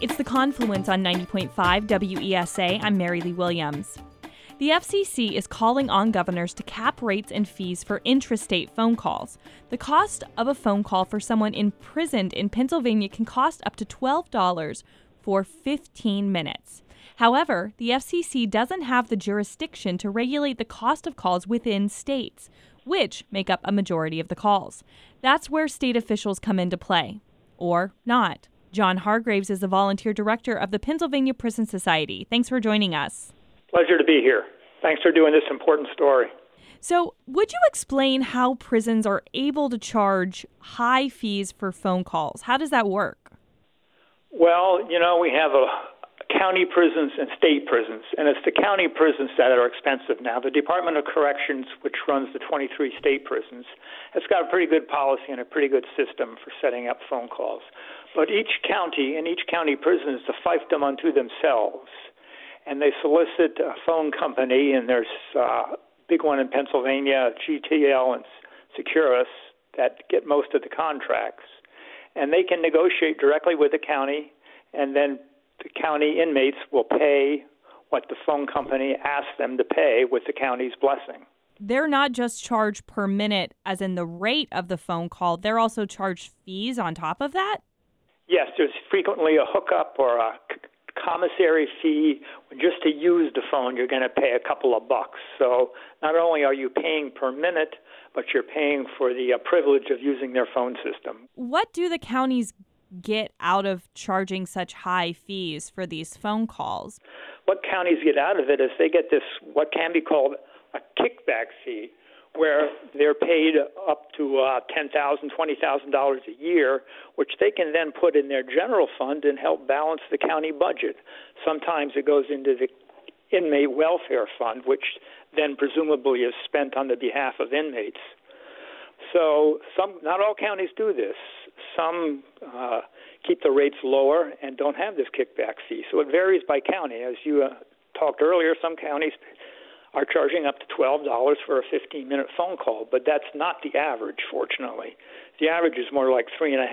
It's The Confluence on 90.5 WESA. I'm Mary Lee Williams. The FCC is calling on governors to cap rates and fees for intrastate phone calls. The cost of a phone call for someone imprisoned in Pennsylvania can cost up to $12 for 15 minutes. However, the FCC doesn't have the jurisdiction to regulate the cost of calls within states, which make up a majority of the calls. That's where state officials come into play. Or not. John Hargraves is the volunteer director of the Pennsylvania Prison Society. Thanks for joining us. Pleasure to be here. Thanks for doing this important story. So, would you explain how prisons are able to charge high fees for phone calls? How does that work? Well, we have county prisons and state prisons, and it's the county prisons that are expensive now. The Department of Corrections, which runs the 23 state prisons, has got a pretty good policy and a pretty good system for setting up phone calls. But each county prison is to fiefdom unto themselves, and they solicit a phone company, and there's a big one in Pennsylvania, GTL and Securus, that get most of the contracts. And they can negotiate directly with the county, and then the county inmates will pay what the phone company asks them to pay with the county's blessing. They're not just charged per minute as in the rate of the phone call. They're also charged fees on top of that? Yes, there's frequently a hookup or a commissary fee. Just to use the phone, you're going to pay a couple of bucks. So not only are you paying per minute, but you're paying for the privilege of using their phone system. What do the counties get out of charging such high fees for these phone calls? What counties get out of it is they get this, what can be called a kickback fee, where they're paid up to $10,000, $20,000 a year, which they can then put in their general fund and help balance the county budget. Sometimes it goes into the inmate welfare fund, which then presumably is spent on the behalf of inmates. So not all counties do this. Some keep the rates lower and don't have this kickback fee. So it varies by county. As you talked earlier, some counties are charging up to $12 for a 15-minute phone call, but that's not the average, fortunately. The average is more like $3.50.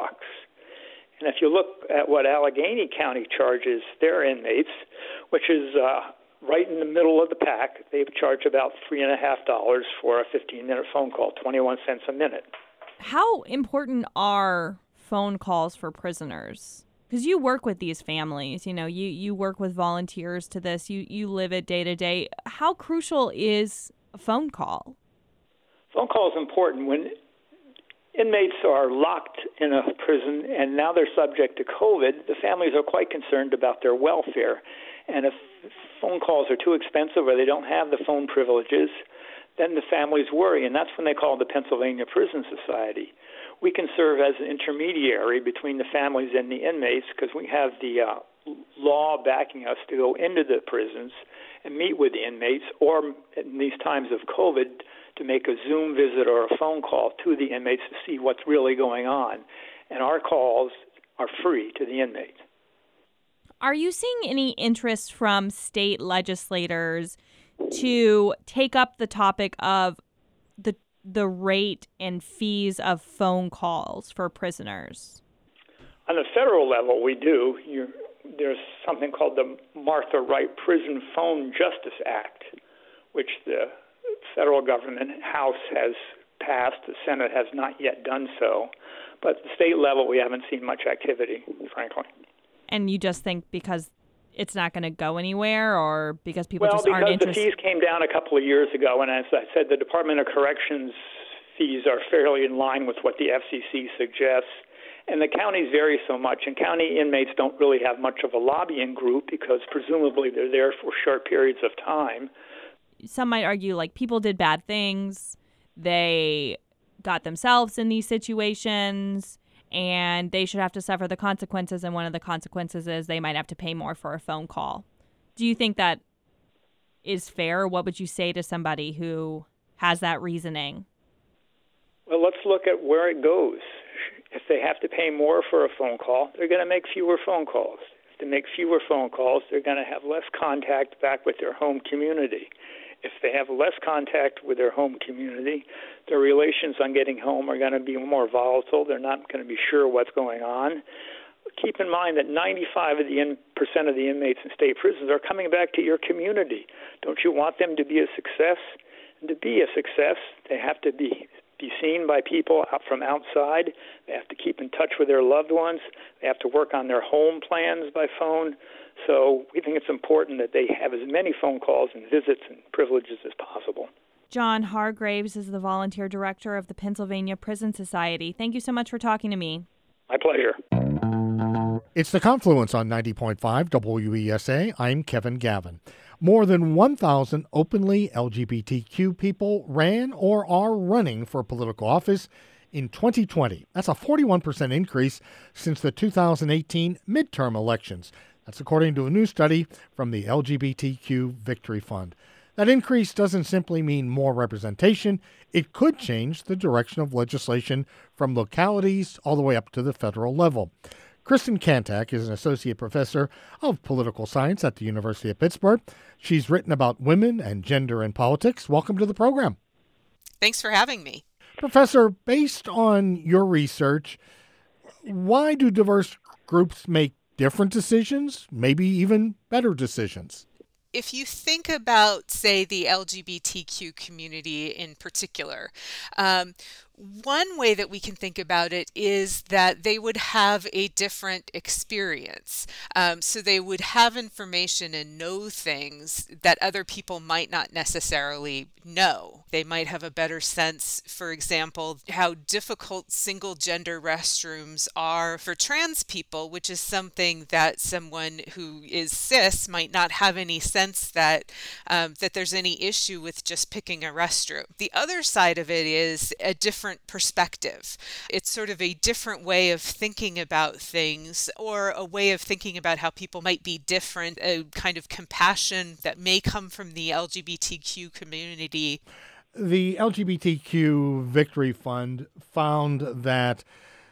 And if you look at what Allegheny County charges their inmates, which is right in the middle of the pack, they charge about $3.50 for a 15-minute phone call, 21 cents a minute. How important are phone calls for prisoners? Because you work with these families, you work with volunteers to this, you live it day to day. How crucial is a phone call? Phone call is important. When inmates are locked in a prison and now they're subject to COVID, the families are quite concerned about their welfare. And if phone calls are too expensive or they don't have the phone privileges, then the families worry, and that's when they call the Pennsylvania Prison Society. We can serve as an intermediary between the families and the inmates because we have the law backing us to go into the prisons and meet with the inmates, or in these times of COVID, to make a Zoom visit or a phone call to the inmates to see what's really going on. And our calls are free to the inmates. Are you seeing any interest from state legislators to take up the topic of the rate and fees of phone calls for prisoners? On the federal level, we do. There's something called the Martha Wright Prison Phone Justice Act, which the federal government House has passed. The Senate has not yet done so. But at the state level, we haven't seen much activity, frankly. And you just think because it's not going to go anywhere, or because people just aren't interested? Well, because the fees came down a couple of years ago, and as I said, the Department of Corrections fees are fairly in line with what the FCC suggests. And the counties vary so much, and county inmates don't really have much of a lobbying group because presumably they're there for short periods of time. Some might argue, people did bad things. They got themselves in these situations, and they should have to suffer the consequences, and one of the consequences is they might have to pay more for a phone call. Do you think that is fair? What would you say to somebody who has that reasoning? Well, let's look at where it goes. If they have to pay more for a phone call, they're going to make fewer phone calls. If they make fewer phone calls, they're going to have less contact back with their home community. If they have less contact with their home community, their relations on getting home are going to be more volatile. They're not going to be sure what's going on. But keep in mind that 95% of the inmates in state prisons are coming back to your community. Don't you want them to be a success? And to be a success, they have to be seen by people out from outside. They have to keep in touch with their loved ones. They have to work on their home plans by phone. So we think it's important that they have as many phone calls and visits and privileges as possible. John Hargraves is the volunteer director of the Pennsylvania Prison Society. Thank you so much for talking to me. My pleasure. It's The Confluence on 90.5 WESA. I'm Kevin Gavin. More than 1,000 openly LGBTQ people ran or are running for political office in 2020. That's a 41% increase since the 2018 midterm elections. That's according to a new study from the LGBTQ Victory Fund. That increase doesn't simply mean more representation. It could change the direction of legislation from localities all the way up to the federal level. Kristen Kantak is an associate professor of political science at the University of Pittsburgh. She's written about women and gender in politics. Welcome to the program. Thanks for having me. Professor, based on your research, why do diverse groups make different decisions, maybe even better decisions? If you think about, say, the LGBTQ community in particular, one way that we can think about it is that they would have a different experience. So they would have information and know things that other people might not necessarily know. They might have a better sense, for example, how difficult single gender restrooms are for trans people, which is something that someone who is cis might not have any sense that there's any issue with just picking a restroom. The other side of it is a different perspective. It's sort of a different way of thinking about things, or a way of thinking about how people might be different, a kind of compassion that may come from the LGBTQ community. The LGBTQ Victory Fund found that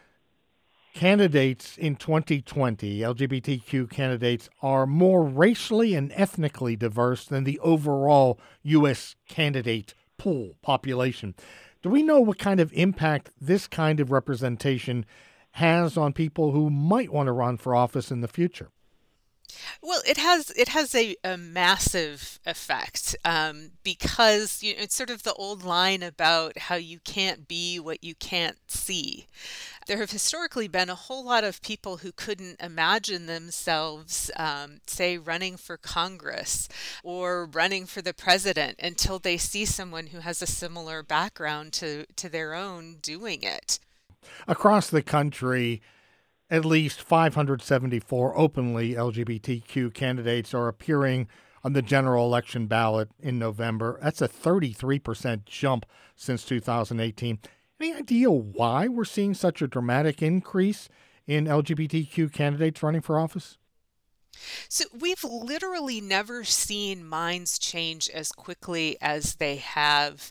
candidates in 2020, LGBTQ candidates, are more racially and ethnically diverse than the overall U.S. candidate pool population. Do we know what kind of impact this kind of representation has on people who might want to run for office in the future? Well, it has a massive effect because it's sort of the old line about how you can't be what you can't see. There have historically been a whole lot of people who couldn't imagine themselves, say, running for Congress or running for the president until they see someone who has a similar background to their own doing it. Across the country, at least 574 openly LGBTQ candidates are appearing on the general election ballot in November. That's a 33% jump since 2018. Any idea why we're seeing such a dramatic increase in LGBTQ candidates running for office? So we've literally never seen minds change as quickly as they have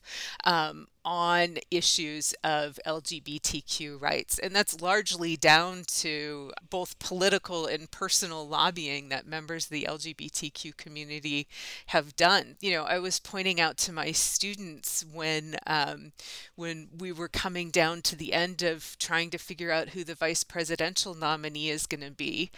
on issues of LGBTQ rights. And that's largely down to both political and personal lobbying that members of the LGBTQ community have done. I was pointing out to my students when we were coming down to the end of trying to figure out who the vice presidential nominee was going to be,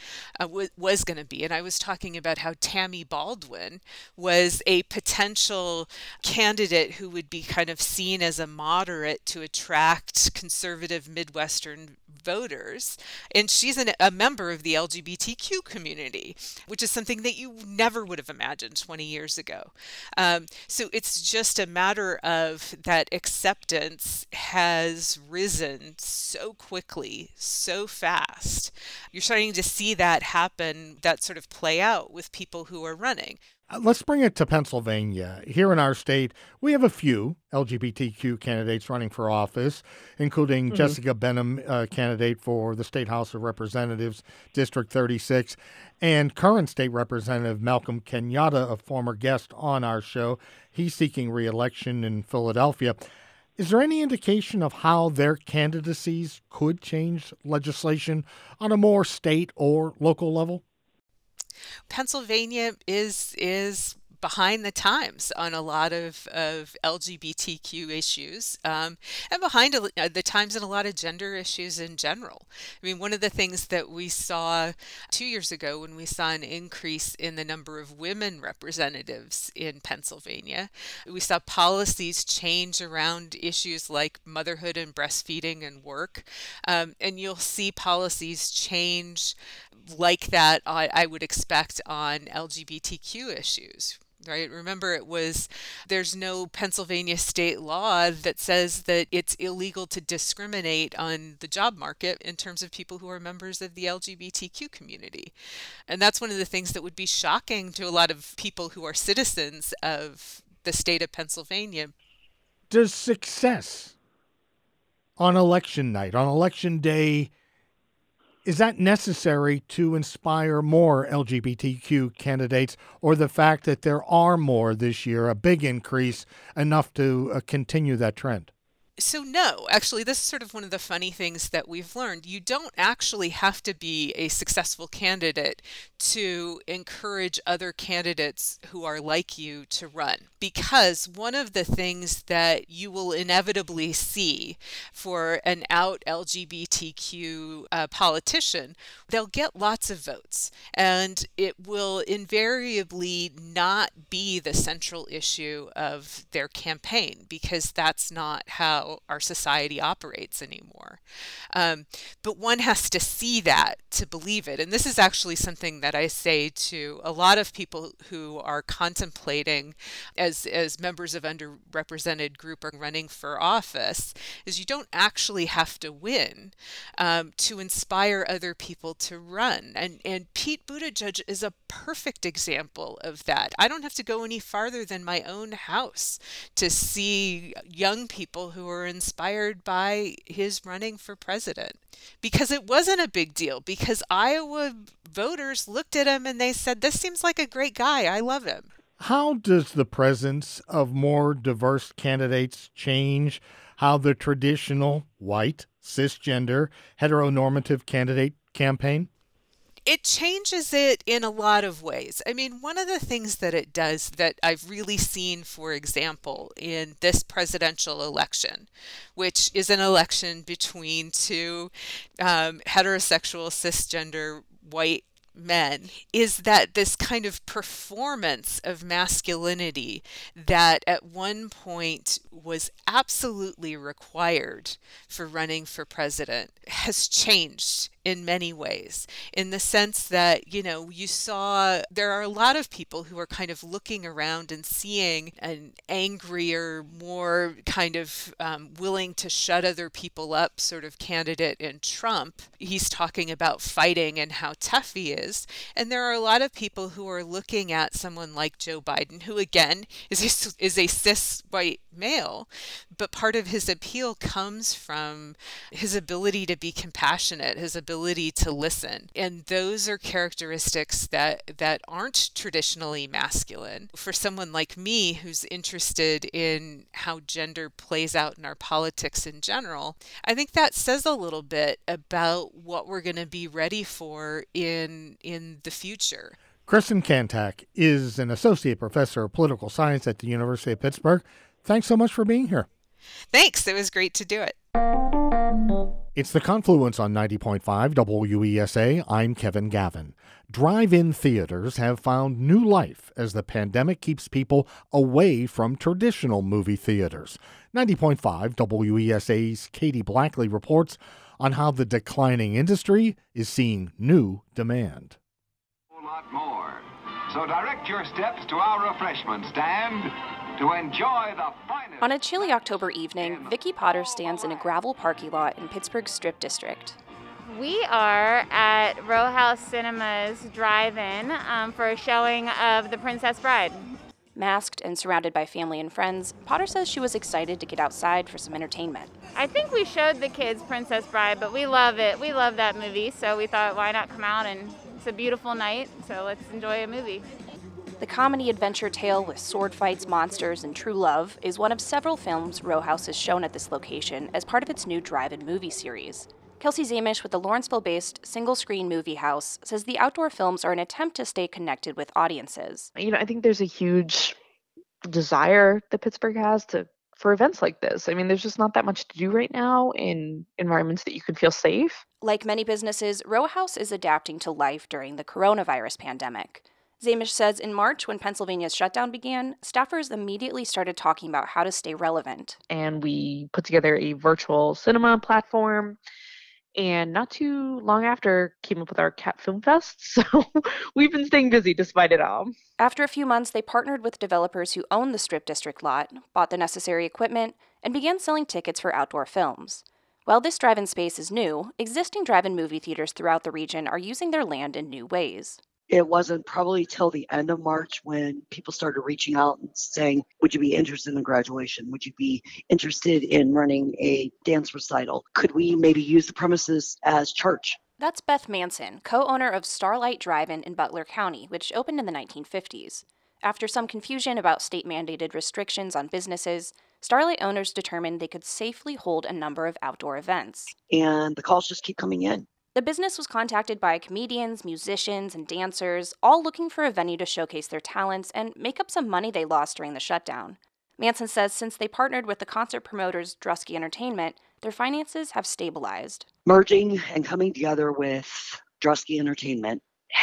and I was talking about how Tammy Baldwin was a potential candidate who would be kind of seen as a moderate to attract conservative Midwestern voters. And she's a member of the LGBTQ community, which is something that you never would have imagined 20 years ago. So it's just a matter of that acceptance has risen so quickly, so fast. You're starting to see that happen, that sort of play out with people who are running. Let's bring it to Pennsylvania. Here in our state, we have a few LGBTQ candidates running for office, including Jessica Benham, candidate for the State House of Representatives, District 36, and current state representative Malcolm Kenyatta, a former guest on our show. He's seeking re-election in Philadelphia. Is there any indication of how their candidacies could change legislation on a more state or local level? Pennsylvania is behind the times on a lot of LGBTQ issues, and behind the times in a lot of gender issues in general. I mean, one of the things that we saw 2 years ago when we saw an increase in the number of women representatives in Pennsylvania, we saw policies change around issues like motherhood and breastfeeding and work. And you'll see policies change like that, I would expect, on LGBTQ issues. Right? Remember, there's no Pennsylvania state law that says that it's illegal to discriminate on the job market in terms of people who are members of the LGBTQ community. And that's one of the things that would be shocking to a lot of people who are citizens of the state of Pennsylvania. Does success on election night, on election day, is that necessary to inspire more LGBTQ candidates, or the fact that there are more this year, a big increase, enough to continue that trend? So no, actually, this is sort of one of the funny things that we've learned. You don't actually have to be a successful candidate to encourage other candidates who are like you to run. Because one of the things that you will inevitably see for an out LGBTQ politician, they'll get lots of votes. And it will invariably not be the central issue of their campaign, because that's not how our society operates anymore. But one has to see that to believe it. And this is actually something that I say to a lot of people who are contemplating as members of underrepresented group are running for office, is you don't actually have to win to inspire other people to run. And Pete Buttigieg is a perfect example of that. I don't have to go any farther than my own house to see young people who are inspired by his running for president, because it wasn't a big deal, because Iowa voters looked at him and they said, this seems like a great guy. I love him. How does the presence of more diverse candidates change how the traditional white, cisgender, heteronormative candidate campaign? It changes it in a lot of ways. I mean, one of the things that it does that I've really seen, for example, in this presidential election, which is an election between two heterosexual, cisgender, white men, is that this kind of performance of masculinity that at one point was absolutely required for running for president has changed in many ways, in the sense that, you saw there are a lot of people who are kind of looking around and seeing an angrier, more kind of willing to shut other people up sort of candidate in Trump. He's talking about fighting and how tough he is. And there are a lot of people who are looking at someone like Joe Biden, who again is a cis white male, but part of his appeal comes from his ability to be compassionate, his ability to listen. And those are characteristics that aren't traditionally masculine. For someone like me who's interested in how gender plays out in our politics in general, I think that says a little bit about what we're going to be ready for in the future. Kristen Kantak is an associate professor of political science at the University of Pittsburgh. Thanks so much for being here. Thanks. It was great to do it. It's The Confluence on 90.5 WESA. I'm Kevin Gavin. Drive-in theaters have found new life as the pandemic keeps people away from traditional movie theaters. 90.5 WESA's Katie Blackley reports on how the declining industry is seeing new demand. A whole lot more. So direct your steps to our refreshment stand to enjoy the finest. On a chilly October evening, Vicki Potter stands in a gravel parking lot in Pittsburgh's Strip District. We are at Row House Cinemas Drive-In for a showing of The Princess Bride. Masked and surrounded by family and friends, Potter says she was excited to get outside for some entertainment. I think we showed the kids Princess Bride, but we love it. We love that movie, so we thought, why not come out, and it's a beautiful night, so let's enjoy a movie. The comedy adventure tale with sword fights, monsters, and true love is one of several films Row House has shown at this location as part of its new drive-in movie series. Kelsey Zamish with the Lawrenceville-based single-screen movie house says the outdoor films are an attempt to stay connected with audiences. I think there's a huge desire that Pittsburgh has for events like this. There's just not that much to do right now in environments that you can feel safe. Like many businesses, Row House is adapting to life during the coronavirus pandemic. Zamish says in March, when Pennsylvania's shutdown began, staffers immediately started talking about how to stay relevant. And we put together a virtual cinema platform. And not too long after, came up with our Cat Film Fest. So we've been staying busy despite it all. After a few months, they partnered with developers who own the Strip District lot, bought the necessary equipment, and began selling tickets for outdoor films. While this drive-in space is new, existing drive-in movie theaters throughout the region are using their land in new ways. It wasn't probably till the end of March when people started reaching out and saying, would you be interested in graduation? Would you be interested in running a dance recital? Could we maybe use the premises as church? That's Beth Manson, co-owner of Starlight Drive-In in Butler County, which opened in the 1950s. After some confusion about state-mandated restrictions on businesses, Starlight owners determined they could safely hold a number of outdoor events. And the calls just keep coming in. The business was contacted by comedians, musicians, and dancers, all looking for a venue to showcase their talents and make up some money they lost during the shutdown. Manson says since they partnered with the concert promoters Drusky Entertainment, their finances have stabilized. Merging and coming together with Drusky Entertainment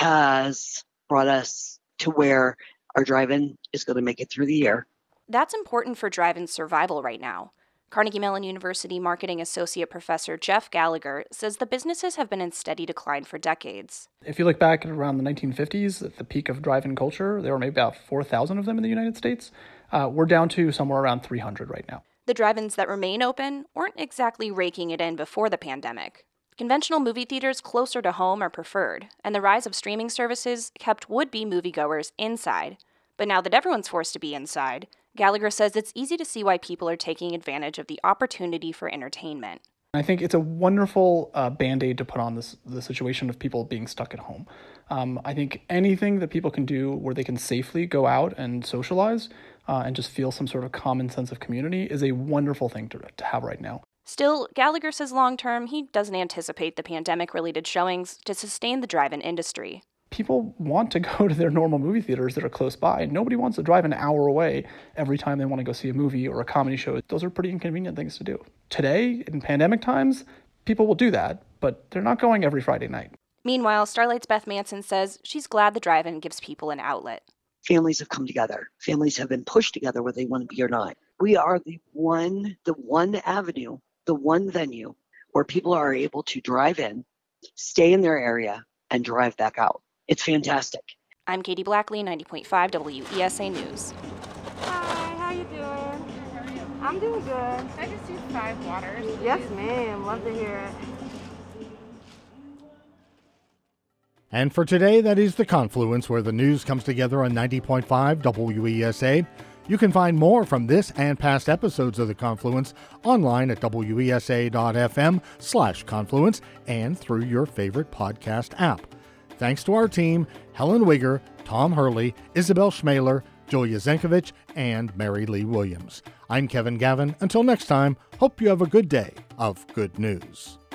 has brought us to where our drive-in is going to make it through the year. That's important for drive-in survival right now. Carnegie Mellon University Marketing Associate Professor Jeff Gallagher says the businesses have been in steady decline for decades. If you look back at around the 1950s, at the peak of drive-in culture, there were maybe about 4,000 of them in the United States. We're down to somewhere around 300 right now. The drive-ins that remain open weren't exactly raking it in before the pandemic. Conventional movie theaters closer to home are preferred, and the rise of streaming services kept would-be moviegoers inside. But now that everyone's forced to be inside, Gallagher says it's easy to see why people are taking advantage of the opportunity for entertainment. I think it's a wonderful Band-Aid to put on the situation of people being stuck at home. I think anything that people can do where they can safely go out and socialize and just feel some sort of common sense of community is a wonderful thing to have right now. Still, Gallagher says long-term, he doesn't anticipate the pandemic-related showings to sustain the drive-in industry. People want to go to their normal movie theaters that are close by. Nobody wants to drive an hour away every time they want to go see a movie or a comedy show. Those are pretty inconvenient things to do. Today, in pandemic times, people will do that, but they're not going every Friday night. Meanwhile, Starlight's Beth Manson says she's glad the drive-in gives people an outlet. Families have come together. Families have been pushed together whether they want to be or not. We are the one avenue, the one venue where people are able to drive in, stay in their area, and drive back out. It's fantastic. I'm Katie Blackley, 90.5 WESA News. Hi, how you doing? I'm doing good. I just do 5 waters. Yes, ma'am. Love to hear it. And for today, that is The Confluence, where the news comes together on 90.5 WESA. You can find more from this and past episodes of The Confluence online at wesa.fm/confluence and through your favorite podcast app. Thanks to our team, Helen Wigger, Tom Hurley, Isabel Schmaler, Julia Zenkovich, and Mary Lee Williams. I'm Kevin Gavin. Until next time, hope you have a good day of good news.